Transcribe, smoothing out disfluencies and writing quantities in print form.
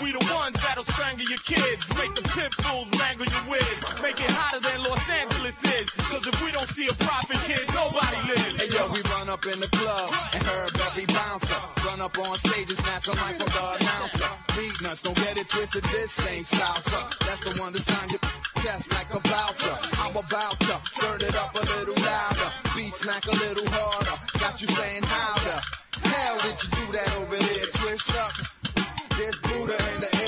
We the ones that'll strangle your kids, make the pimp fools wrangle your wigs, make it hotter than Los Angeles is. Cause if we don't see a profit, kid, nobody lives. Hey yo, we run up in the club and Herb every bouncer. Run up on stage and snatch a mic from the announcer. Beat nuts, don't get it twisted, this ain't salsa. That's the one to sign your chest like a voucher. I'm about to turn it up a little louder. Beat smack a little harder. Got you saying how the hell did you do that over there? Twist up. There's Buddha in the